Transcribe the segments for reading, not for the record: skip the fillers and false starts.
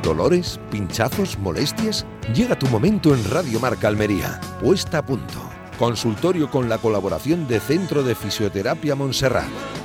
¿Dolores? ¿Pinchazos? ¿Molestias? Llega tu momento en Radio Marca Almería. Puesta a punto. Consultorio con la colaboración de Centro de Fisioterapia Montserrat.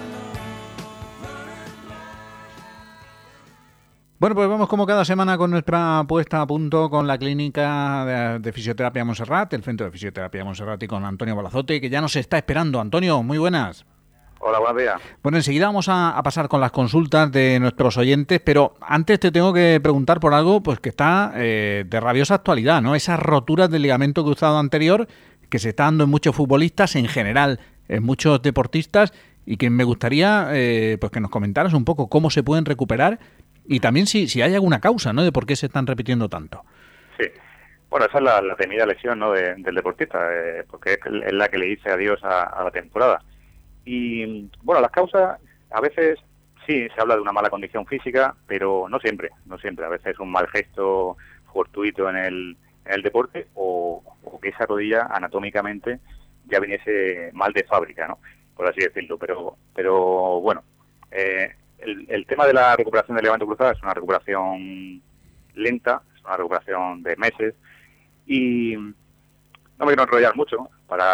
Bueno, pues vamos como cada semana con nuestra puesta a punto con la clínica de fisioterapia Montserrat, el Centro de Fisioterapia Montserrat, y con Antonio Balazote, que ya nos está esperando. Antonio, muy buenas. Hola, buenos días. Bueno, enseguida vamos a pasar con las consultas de nuestros oyentes, pero antes te tengo que preguntar por algo pues que está de rabiosa actualidad, ¿no? Esas roturas del ligamento cruzado anterior que se está dando en muchos futbolistas, en general, en muchos deportistas, y que me gustaría pues que nos comentaras un poco cómo se pueden recuperar y también si hay alguna causa, ¿no?, de por qué se están repitiendo tanto. Sí. Bueno, esa es la temida lesión, ¿no?, del deportista, porque es la que le dice adiós a la temporada. Y, bueno, las causas, a veces sí se habla de una mala condición física, pero no siempre. A veces un mal gesto fortuito en el deporte o que esa rodilla anatómicamente ya viniese mal de fábrica, ¿no?, por así decirlo. Pero bueno, el tema de la recuperación del ligamento cruzado es una recuperación lenta, es una recuperación de meses, y no me quiero enrollar mucho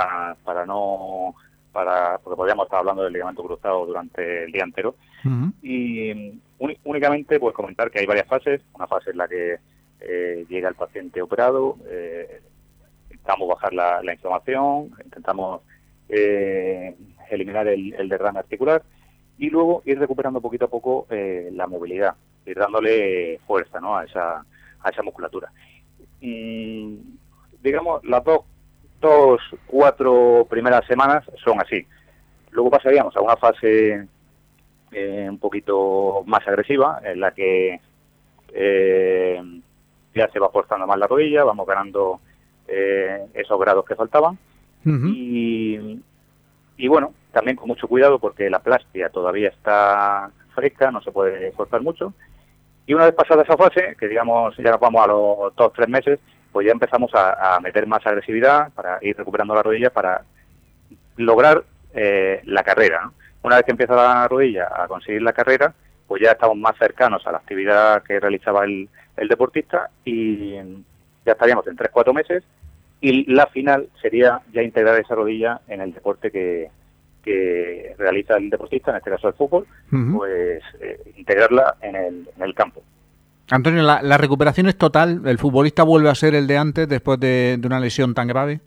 porque podríamos estar hablando del ligamento cruzado durante el día entero. Uh-huh. Y únicamente pues comentar que hay varias fases. Una fase en la que llega el paciente operado, intentamos bajar la inflamación, intentamos eliminar el derrame articular y luego ir recuperando poquito a poco la movilidad, ir dándole fuerza, ¿no?, a esa musculatura. Digamos, las 4 primeras semanas son así. Luego pasaríamos a una fase un poquito más agresiva, en la que ya se va forzando más la rodilla, vamos ganando esos grados que faltaban. Uh-huh. Y bueno, también con mucho cuidado porque la plastia todavía está fresca, no se puede forzar mucho. Y una vez pasada esa fase, que digamos ya nos vamos a los 2-3 meses, pues ya empezamos a meter más agresividad para ir recuperando la rodilla para lograr la carrera, ¿no? Una vez que empieza la rodilla a conseguir la carrera, pues ya estamos más cercanos a la actividad que realizaba el deportista y ya estaríamos en 3-4 meses y la final sería ya integrar esa rodilla en el deporte que realiza el deportista, en este caso el fútbol. Uh-huh. Pues integrarla en el campo. Antonio, ¿la recuperación es total? ¿El futbolista vuelve a ser el de antes después de una lesión tan grave?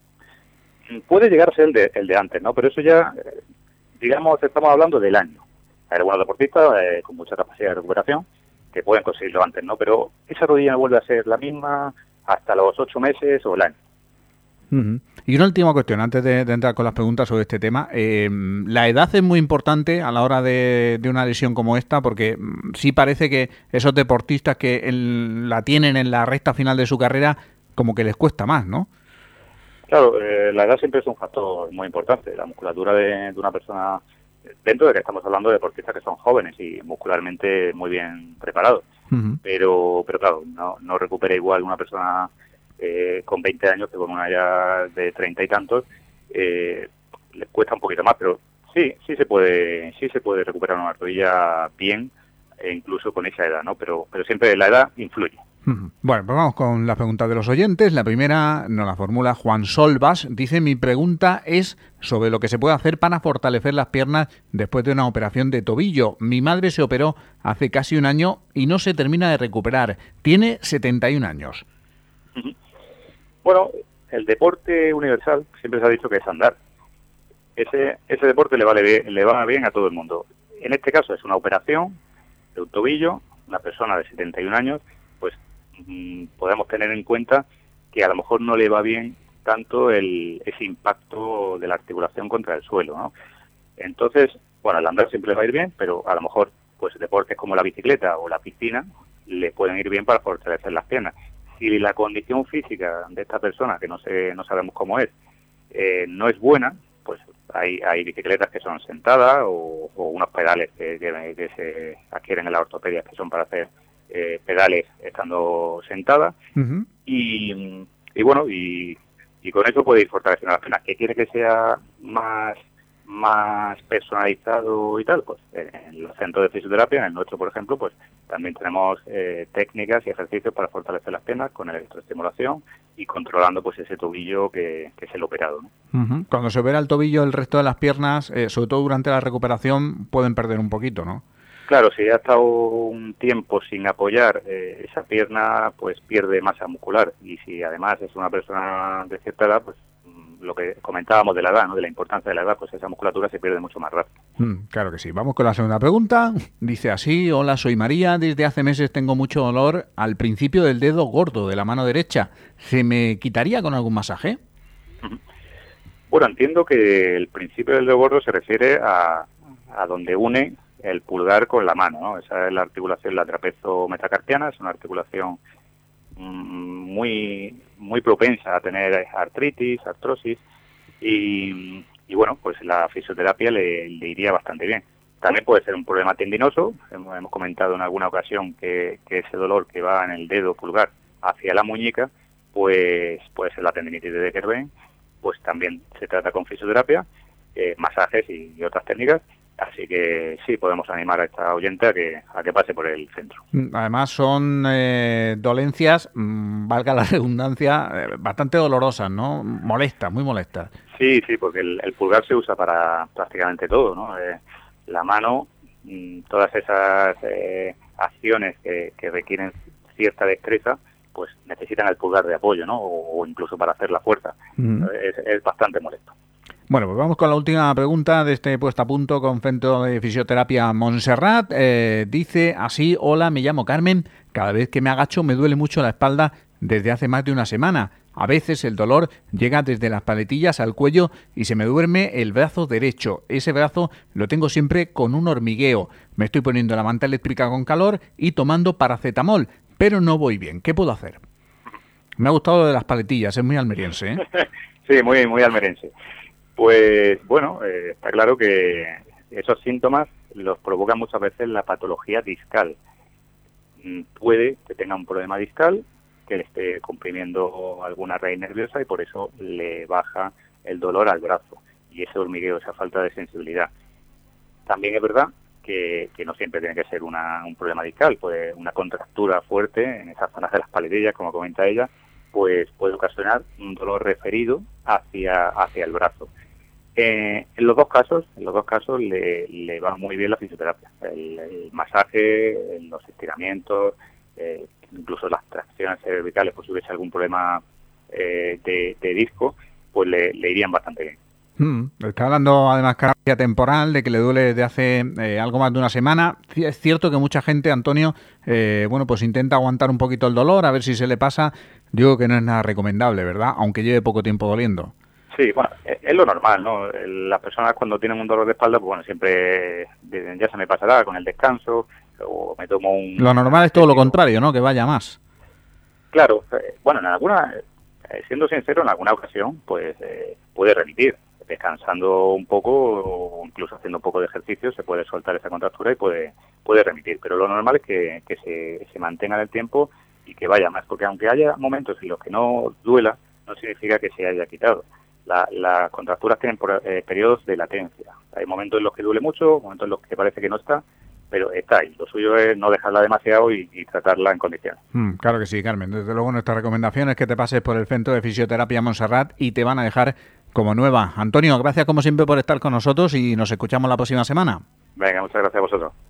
Puede llegar a ser el de antes, ¿no? Pero eso ya, digamos, estamos hablando del año. Hay algunos deportistas con mucha capacidad de recuperación que pueden conseguirlo antes, ¿no? Pero esa rodilla no vuelve a ser la misma hasta los 8 meses o el año. Uh-huh. Y una última cuestión, antes de entrar con las preguntas sobre este tema. La edad es muy importante a la hora de una lesión como esta, porque sí parece que esos deportistas que la tienen en la recta final de su carrera, como que les cuesta más, ¿no? Claro, la edad siempre es un factor muy importante. La musculatura de una persona, dentro de que estamos hablando de deportistas que son jóvenes y muscularmente muy bien preparados. Uh-huh. Pero claro, no recupera igual una persona con 20 años que con una ya de 30 y tantos. Les cuesta un poquito más, pero sí se puede recuperar una rodilla bien, e incluso con esa edad, ¿no? Pero siempre la edad influye. Bueno, pues vamos con las preguntas de los oyentes. La primera nos la formula Juan Solvas. Dice: mi pregunta es sobre lo que se puede hacer para fortalecer las piernas después de una operación de tobillo. Mi madre se operó hace casi un año y no se termina de recuperar. Tiene 71 años. Bueno, el deporte universal siempre se ha dicho que es andar. Ese deporte le va bien a todo el mundo. En este caso es una operación de un tobillo, una persona de 71 años, pues podemos tener en cuenta que a lo mejor no le va bien tanto ese impacto de la articulación contra el suelo, ¿no? Entonces, bueno, el andar siempre le va a ir bien, pero a lo mejor pues deportes como la bicicleta o la piscina le pueden ir bien para fortalecer las piernas. Si la condición física de esta persona, que no sabemos cómo es, no es buena, pues hay bicicletas que son sentadas o unos pedales que se adquieren en la ortopedia que son para hacer pedales estando sentada. Uh-huh. Y bueno, y con eso puede ir fortaleciendo las piernas. ¿Qué quiere que sea más más personalizado y tal, pues en los centros de fisioterapia, en el nuestro, por ejemplo, pues también tenemos técnicas y ejercicios para fortalecer las piernas con electroestimulación y controlando pues ese tobillo que es el operado, ¿no? Uh-huh. Cuando se opera el tobillo, el resto de las piernas, sobre todo durante la recuperación, pueden perder un poquito, ¿no? Claro, si ha estado un tiempo sin apoyar esa pierna, pues pierde masa muscular, y si además es una persona de cierta edad, pues lo que comentábamos de la edad, ¿no? De la importancia de la edad, pues esa musculatura se pierde mucho más rápido. Claro que sí. Vamos con la segunda pregunta. Dice así: hola, soy María. Desde hace meses tengo mucho dolor al principio del dedo gordo de la mano derecha. ¿Se me quitaría con algún masaje? Bueno, entiendo que el principio del dedo gordo se refiere a donde une el pulgar con la mano, ¿no? Esa es la articulación, la trapezo-metacarpiana, es una articulación muy propensa a tener artritis, artrosis, y bueno, pues la fisioterapia le iría bastante bien. También puede ser un problema tendinoso, hemos comentado en alguna ocasión que ese dolor que va en el dedo pulgar hacia la muñeca, pues puede ser la tendinitis de Kerben, pues también se trata con fisioterapia, masajes y otras técnicas. Así que sí, podemos animar a esta oyente a que pase por el centro. Además son dolencias, valga la redundancia, bastante dolorosas, ¿no? Molestas, muy molestas. Sí, porque el pulgar se usa para prácticamente todo, ¿no? La mano, todas esas acciones que requieren cierta destreza, pues necesitan el pulgar de apoyo, ¿no? O incluso para hacer la fuerza. Es bastante molesto. Bueno, pues vamos con la última pregunta de este puesto a punto con Centro de Fisioterapia Montserrat. Dice así: hola, me llamo Carmen. Cada vez que me agacho me duele mucho la espalda desde hace más de una semana. A veces el dolor llega desde las paletillas al cuello y se me duerme el brazo derecho. Ese brazo lo tengo siempre con un hormigueo. Me estoy poniendo la manta eléctrica con calor y tomando paracetamol, pero no voy bien. ¿Qué puedo hacer? Me ha gustado lo de las paletillas, es muy almeriense, ¿eh? Sí, muy almeriense. Pues bueno, está claro que esos síntomas los provoca muchas veces la patología discal. Puede que tenga un problema discal, que le esté comprimiendo alguna raíz nerviosa y por eso le baja el dolor al brazo y ese hormigueo, esa falta de sensibilidad. También es verdad que no siempre tiene que ser un problema discal, pues una contractura fuerte en esas zonas de las paletillas, como comenta ella, pues puede ocasionar un dolor referido hacia el brazo. En los dos casos le va muy bien la fisioterapia, el masaje, los estiramientos, incluso las tracciones cervicales, por si hubiese algún problema de disco, pues le irían bastante bien. Está hablando además carga temporal, de que le duele desde hace algo más de una semana. Es cierto que mucha gente, Antonio, pues intenta aguantar un poquito el dolor, a ver si se le pasa. Digo que no es nada recomendable, ¿verdad? Aunque lleve poco tiempo doliendo. Sí, bueno, es lo normal, ¿no? Las personas cuando tienen un dolor de espalda, pues bueno, siempre dicen, ya se me pasará con el descanso, o me tomo un... Lo normal es todo lo contrario, ¿no? Que vaya más. Claro, bueno, siendo sincero, en alguna ocasión, pues puede remitir. Descansando un poco o incluso haciendo un poco de ejercicio se puede soltar esa contractura y puede remitir. Pero lo normal es que se mantenga en el tiempo y que vaya más, porque aunque haya momentos en los que no duela, no significa que se haya quitado. Las contracturas tienen periodos de latencia. Hay momentos en los que duele mucho, momentos en los que parece que no está, pero está ahí. Lo suyo es no dejarla demasiado y tratarla en condiciones. Claro que sí, Carmen. Desde luego nuestra recomendación es que te pases por el Centro de Fisioterapia Montserrat y te van a dejar como nueva. Antonio, gracias como siempre por estar con nosotros y nos escuchamos la próxima semana. Venga, muchas gracias a vosotros.